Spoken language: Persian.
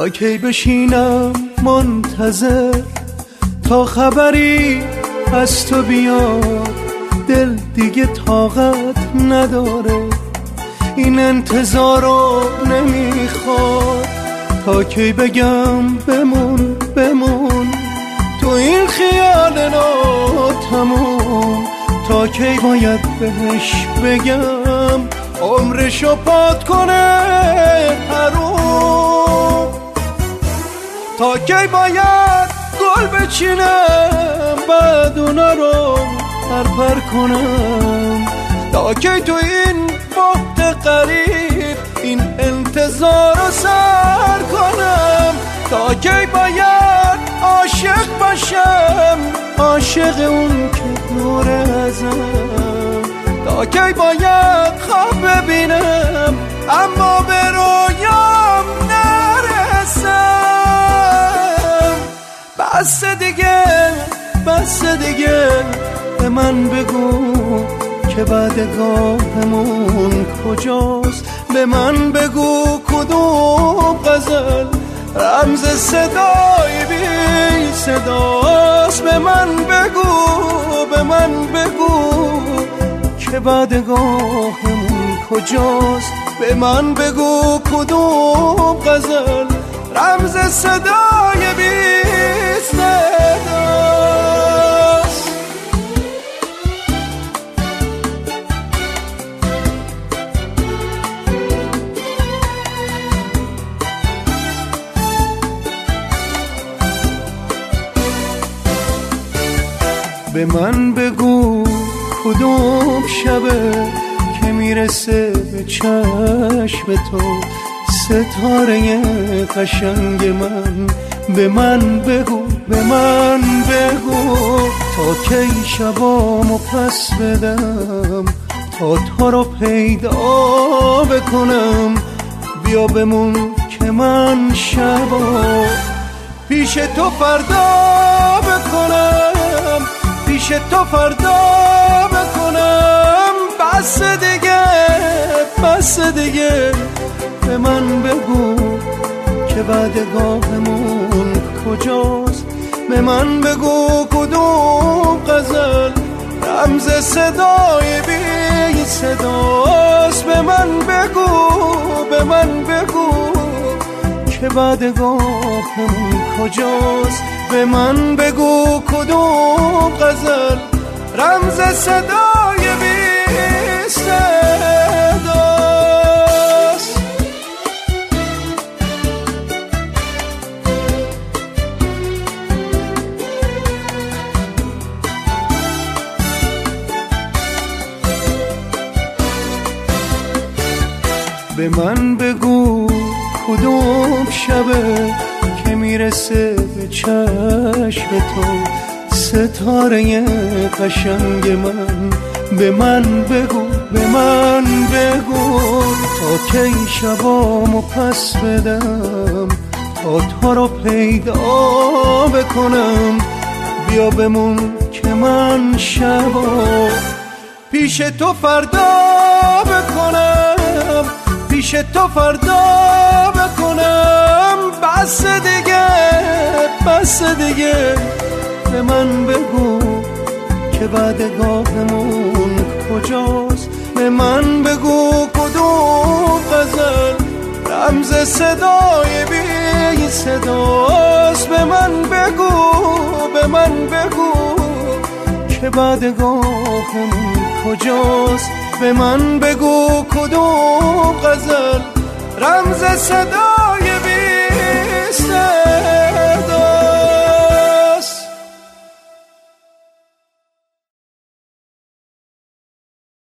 تا کی بشینم منتظر تا خبری از تو بیاد. دل دیگه طاقت نداره این انتظارو نمیخواد. تا کی بگم بمون بمون تو این خیال ناتموم. تا کی باید بهش بگم عمرشو پات کنه حروم. تا کی باید گل بچینم بعد اونا رو پرپر کنم. تا کی تو این بحت قریب این انتظار رو سر کنم. تا کی باید عاشق باشم عاشق اون که دور ازم. تا کی باید خواب ببینم اما به رویام نرسم. بس دیگه بس دیگه به من بگو که بعدگاهمون کجاست. به من بگو کدوم غزل رمز صدای بی صداست. به من بگو که بعدگاهمون کجاست. به من بگو کدوم غزل رمز صدای بی صداست. به من بگو کدوم شبه که میرسه به چشم تو ستاره قشنگ من. به من بگو تا کی شبامو پس بدم تا تو رو پیدا بکنم. بیا بمون که من شبا پیش تو فردا بکنم پیش تو فردا بکنم. بس دیگه به من بگو که بعدگاهمون کجاست. به من بگو کدوم غزل رمز صدای بی صداست. به من بگو که بعدگاهمون کجاست. به من بگو کدوم غزل رمز صدای بی صداست. به من بگو کدوم شبه که میرسه به چشم تو ستاره قشنگ من. به من بگو تا کی شبامو پس بدم تا تو رو پیدا بکنم. بیا بمون که من شبا پیش تو فردا بکنم پیش تو فردا بکنم. بس دیگه به من بگو که بعدگاهمون کجاست. به من بگو کدوم غزل رمز صدای بی صداست. به من بگو که بعدگاهمون کجاست. به من بگو کدوم غزل رمز صدای